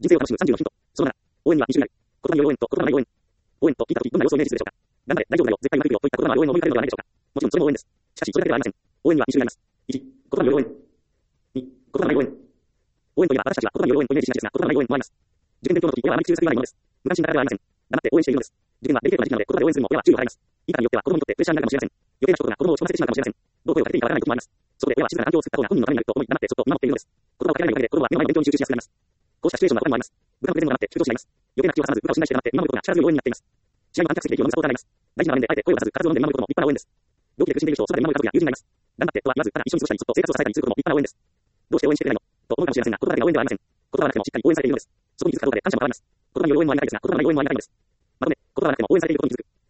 人生を楽しむ37ヒント。その7、応援には2種類ある。言葉による応援と言葉のない応援。応援と聞いたとき、どんな様子をイメージするでしょうか。頑張れ、大丈夫だよ、絶対うまくいくよといった言葉のある応援を思い浮かべるのではないでしょうか。もちろんそれも応援です。しかし、それだけではありません。応援には2種類あります。1、言葉による応援。2、言葉のない応援。応援といえば私たちは言葉による応援とイメージしがちですが、言葉のない応援もあります。受験勉強の時、親はあまり口うるさく言わないものです。無関心だからではありません。黙って応援しているのです。受験はデリケートな時期なので、言葉で応援するのも親は注意を払います。いかによっては子供にとってプレッシャーになるかもしれません。余計な一言が子供を落ち込ませてしまうかもしれません。どう声をかけていいかわからない時もあります。そこで親は静かな環境を作った方が本人のためになると思い、黙ってそっと見守っているのです。言葉をかけられないだけで子供は目の前の勉強に集中しやすくなります。こうしたシチュエーションが他にもあります。部下のプレゼントが黙って緊張しています。余計な口を挟まず部下を信頼して黙って見守ることが力強い応援になっています。試合の観客席で息を飲むサポーターがいます。大事な場面であえて声を出さず、固唾を飲んで見守ることも立派な応援です。同期で苦しんでいる人をそばで見守る家族や友人がいます。頑張ってとは言わず、ただ一緒に過ごしたりずっと生活を支えたりすることも立派な応援です。どうして応援してくれないのと思うかもしれませんが、言葉だけが応援ではありません。言葉はなくてもしっかり応援されているのです。そこに気づくかどうかで感謝も変わります。言葉による応援もありがたいですが、言葉のない応援もありがたいのです。まとめ、言葉はなくても応援されていることに気づく。